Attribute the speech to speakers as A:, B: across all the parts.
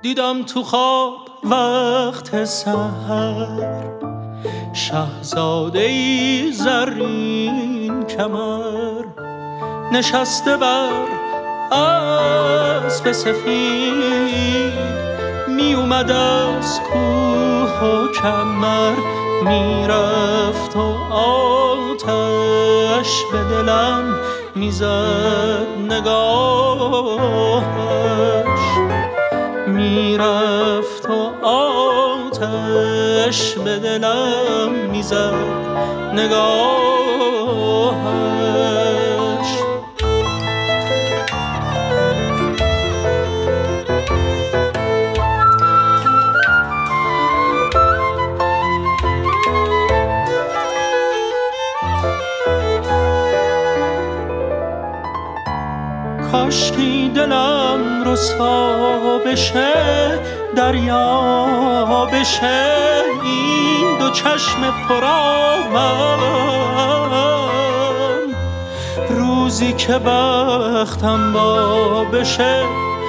A: دیدم تو خواب وقت سحر شاهزاده‌ای زرین کمر، نشسته بر اسب سفید، می اومد از کوه و کمر، میرفت و آتش به دلم میزد نگاهش، میرفت و آتش به دلم میزد نگاهش. کاشکی دلم رسوا بشه، دریا بشه، این دو چشم پرآبم، روزی که بختم با بشه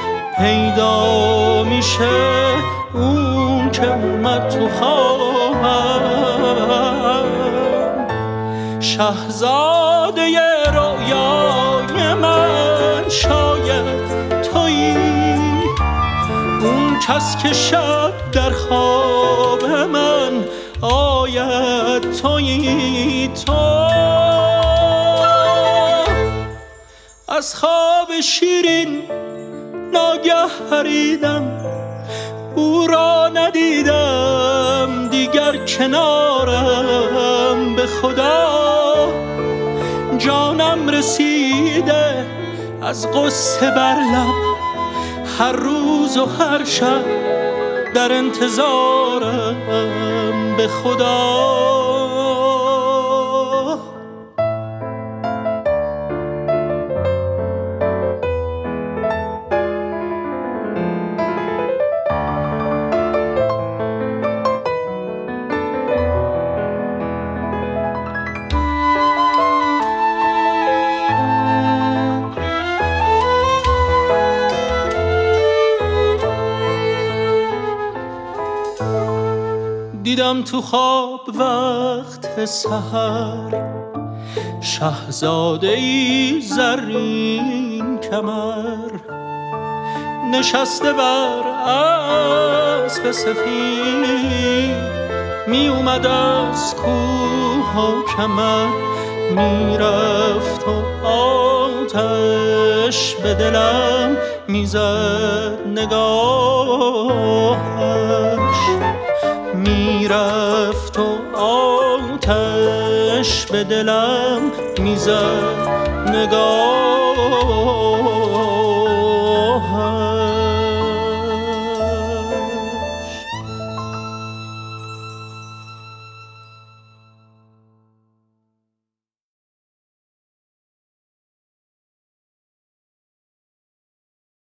A: پیدا میشه اون که اومد تو خوابم. شاهزاده رویای من شاید تویی، اون کس که شب در خواب من آید تویی. تو از خواب شیرین ناگه پریدم، او را ندیدم دیگر کنارم، به خدا جانم رسیده از غصه بر لب، هر روز و هر شب در انتظارم، به خدا. دیدم تو خواب وقت سحر شاهزاده‌ای زرین کمر، نشسته بر اسب سفید، می اومد از کوه و کمر، میرفت و آتش به دلم میزد نگاهش، میرفت و آتش به دلم میزد نگاهش.